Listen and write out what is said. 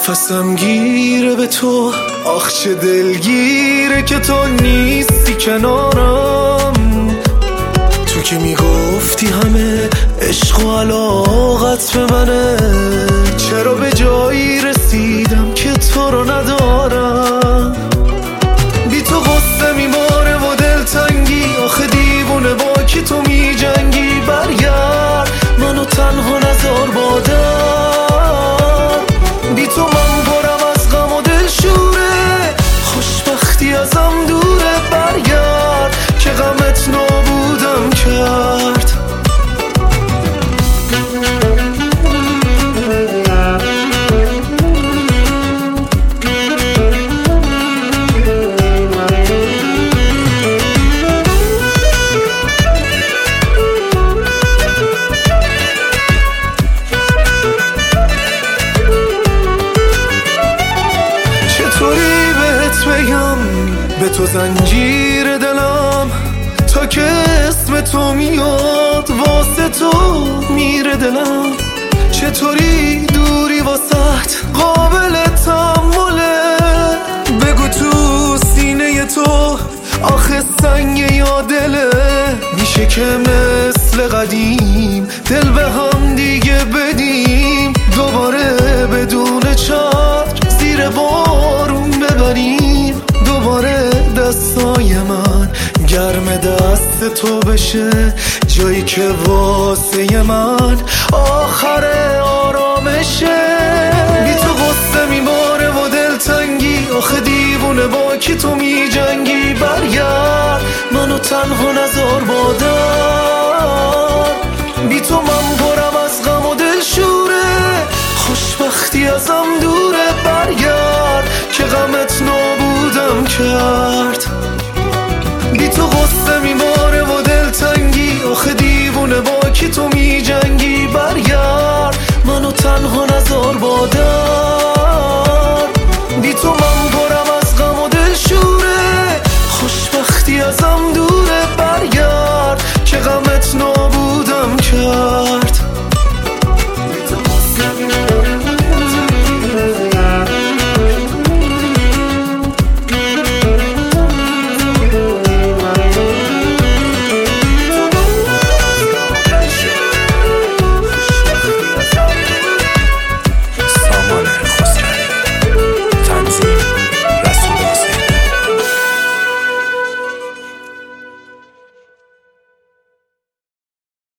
نفسم گیره به تو، آخ چه دلگیره که تو نیستی کنارم. تو که میگفتی همه عشق و علاقت به منه، چرا به جایی رسیدم که تو رو ندارم. بی تو غصه میباره و دلتنگی، آخه دیوونه با کی تو میجنگی. برگرد منو تنها نذار با درد، بی تو من پرم از غم و دلشوره، خوشبختی ازم دوره. برگرد که غمت نابودم کرد. به تو زنجیر دلم تا که اسم تو میاد، واسه تو میره دلم. چطوری دوری واسط قابل تحمله، بگو تو سینه تو آخه سنگ یا دله. میشه که مثل قدیم دل به هم دیگه بدیم، دوباره بدون چتر زیر بارون ببریم. دوباره دستای من گرم دست تو بشه، جایی که واسه من آخر آرامشه. بی تو غصه میباره و دلتنگی، آخه دیوونه با کی تو میجنگی. برگرد منو تنها نذار با درد، بی تو من پرم از غم و دلشوره، خوشبختی ازم دوره. برگرد که غمت نابودم کرد. بی تو غصه میباره